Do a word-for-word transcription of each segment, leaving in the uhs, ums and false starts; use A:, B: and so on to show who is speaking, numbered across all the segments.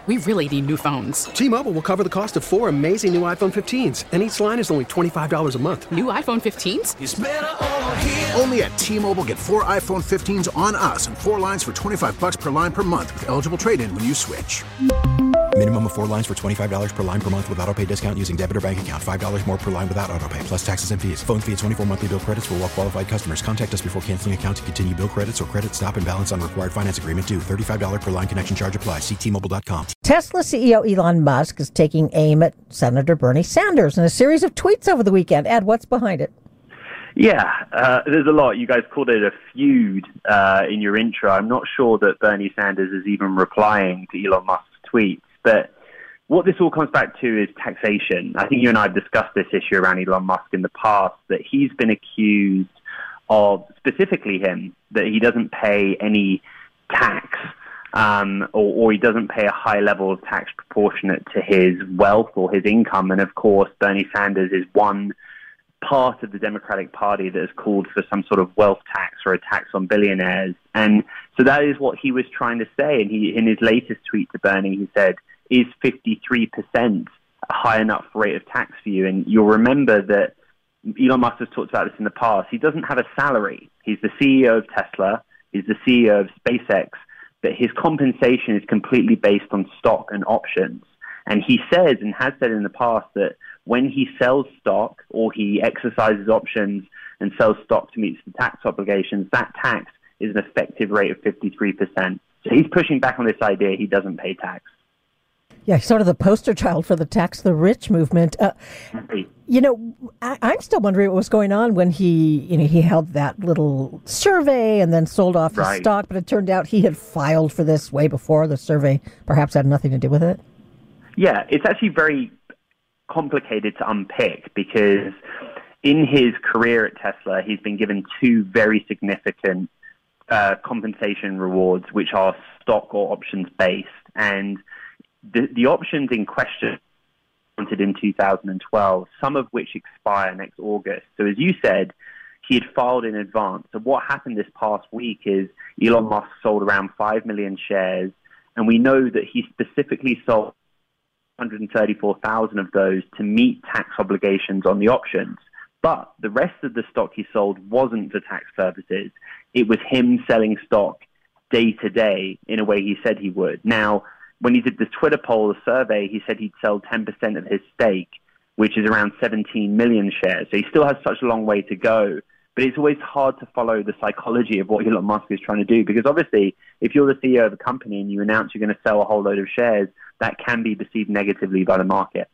A: we really need new phones.
B: T-Mobile will cover the cost of four amazing new iPhone fifteens, and each line is only twenty-five dollars a month.
A: New iPhone fifteens?
C: It's better over here.
D: Only at T-Mobile, get four iPhone fifteens on us and four lines for twenty-five dollars per line per month with eligible trade-in when you switch.
E: Minimum of four lines for twenty-five dollars per line per month with autopay discount using debit or bank account. five dollars more per line without autopay, plus taxes and fees. Phone fee at twenty-four monthly bill credits for well-qualified customers. Contact us before canceling account to continue bill credits or credit stop and balance on required finance agreement due. thirty-five dollars per line connection charge applies. See T Mobile dot com.
F: Tesla C E O Elon Musk is taking aim at Senator Bernie Sanders in a series of tweets over the weekend. Ed, what's behind it?
G: Yeah, uh, there's a lot. You guys called it a feud uh, in your intro. I'm not sure that Bernie Sanders is even replying to Elon Musk's tweets, but what this all comes back to is taxation. I think you and I have discussed this issue around Elon Musk in the past, that he's been accused of, specifically him, that he doesn't pay any tax um, or, or he doesn't pay a high level of tax proportionate to his wealth or his income. And of course, Bernie Sanders is one part of the Democratic Party that has called for some sort of wealth tax or a tax on billionaires. And so that is what he was trying to say. And he, in his latest tweet to Bernie, he said, is fifty-three percent a high enough rate of tax for you? And you'll remember that Elon Musk has talked about this in the past. He doesn't have a salary. He's the C E O of Tesla. He's the C E O of SpaceX. But his compensation is completely based on stock and options. And he says, and has said in the past, that when he sells stock or he exercises options and sells stock to meet the tax obligations, that tax is an effective rate of fifty-three percent. So he's pushing back on this idea he doesn't pay tax.
F: Yeah, sort of the poster child for the tax the rich movement. Uh, you know, I, I'm still wondering what was going on when he, you know, he held that little survey and then sold off his
G: Right.
F: stock, but it turned out he had filed for this way before. The survey perhaps had nothing to do with it.
G: Yeah, it's actually very complicated to unpick because in his career at Tesla, he's been given two very significant uh, compensation rewards, which are stock or options based. And the, the options in question wanted in two thousand twelve, some of which expire next August. So as you said, he had filed in advance. So what happened this past week is Elon Musk sold around five million shares, and we know that he specifically sold one hundred thirty-four thousand of those to meet tax obligations on the options. But the rest of the stock he sold wasn't for tax purposes. It was him selling stock day to day in a way he said he would. Now, when he did the Twitter poll, the survey, he said he'd sell ten percent of his stake, which is around seventeen million shares. So he still has such a long way to go. But it's always hard to follow the psychology of what Elon Musk is trying to do, because obviously, if you're the C E O of a company and you announce you're going to sell a whole load of shares, that can be perceived negatively by the market.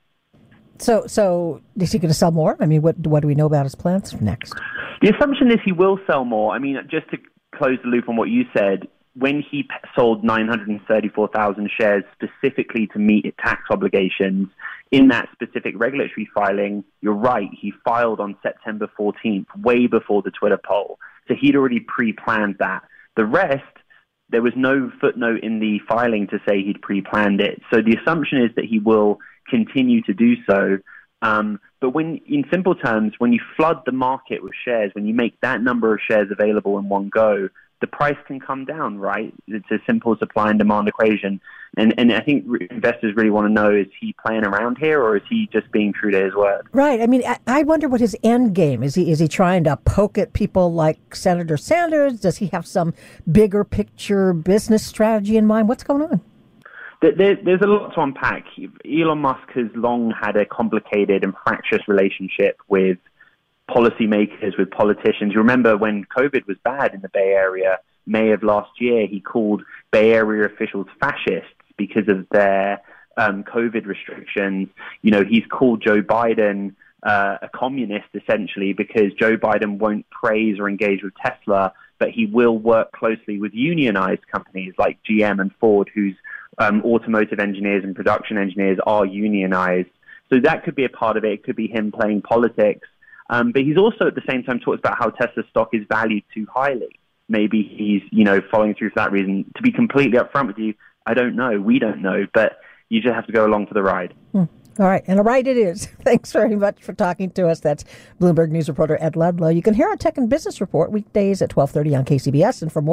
F: So, so is he going to sell more? I mean, what what do we know about his plans next?
G: The assumption is he will sell more. I mean, just to close the loop on what you said, when he p- sold nine hundred thirty-four thousand shares specifically to meet tax obligations in that specific regulatory filing, you're right, he filed on September fourteenth, way before the Twitter poll. So he'd already pre-planned that. The rest, there was no footnote in the filing to say he'd pre-planned it. So the assumption is that he will continue to do so. Um, but when, in simple terms, when you flood the market with shares, when you make that number of shares available in one go, the price can come down, right? It's a simple supply and demand equation. And and I think re- investors really want to know, is he playing around here or is he just being true to his word?
F: Right. I mean, I, I wonder what his end game is. He is he trying to poke at people like Senator Sanders? Does he have some bigger picture business strategy in mind? What's going on?
G: There, there's a lot to unpack. Elon Musk has long had a complicated and fractious relationship with policymakers, with politicians. You remember when COVID was bad in the Bay Area, May of last year, he called Bay Area officials fascists because of their um, COVID restrictions. You know, he's called Joe Biden uh, a communist, essentially, because Joe Biden won't praise or engage with Tesla, but he will work closely with unionized companies like G M and Ford, whose um, automotive engineers and production engineers are unionized. So that could be a part of it. It could be him playing politics. Um, but he's also at the same time talks about how Tesla stock is valued too highly. Maybe he's, you know, following through for that reason. To be completely upfront with you, I don't know. We don't know. But you just have to go along for the ride.
F: Hmm. All right. And a ride it is. Thanks very much for talking to us. That's Bloomberg News reporter Ed Ludlow. You can hear our Tech and Business Report weekdays at twelve thirty on K C B S. And for more,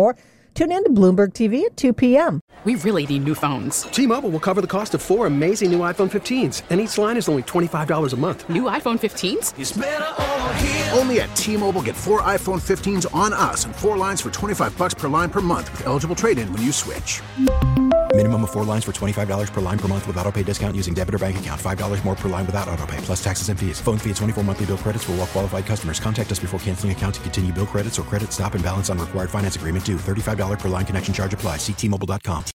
F: Tune in to Bloomberg T V at two p.m.
A: We really need new phones.
B: T-Mobile will cover the cost of four amazing new iPhone fifteens, and each line is only twenty-five dollars a month.
A: New iPhone fifteens?
D: It's better over here. Only at T-Mobile, get four iPhone fifteens on us and four lines for twenty-five bucks per line per month with eligible trade-in when you switch.
E: Minimum of four lines for twenty-five dollars per line per month with autopay discount using debit or bank account. five dollars more per line without autopay, plus taxes and fees. Phone fee at twenty-four monthly bill credits for well-qualified customers. Contact us before canceling account to continue bill credits or credit stop and balance on required finance agreement due. thirty-five dollars per line connection charge applies. See T Mobile dot com.